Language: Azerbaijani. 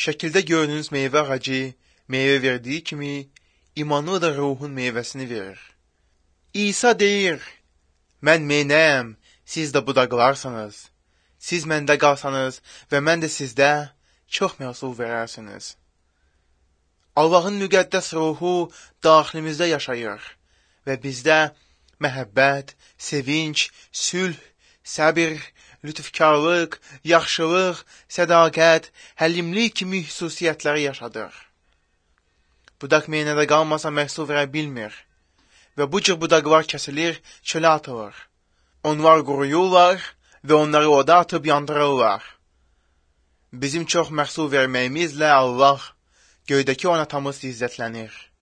Şəkildə gördüyünüz meyvə ağacı meyvə verdiyi kimi, imanlı da ruhun meyvəsini verir. İsa deyir, mən meynəyəm, siz də budaqlarsınız. Siz məndə qalsanız və mən də sizdə çox məhsul verərsiniz. Allahın müqəddəs ruhu daxilimizdə yaşayır və bizdə məhəbbət, sevinç, sülh, səbir, lütfkarlıq, yaxşılıq, sədaqət, həlimlik kimi xüsusiyyətləri yaşadır. Budaq meynədə qalmasa məhsul verə bilmir və bu cür budaqlar kəsilir, çölə atılır. Onlar quruyurlar və onları oda atıb yandırırlar. Bizim çox məhsul verməyimizlə Allah göydəki o atamız izzətlənir.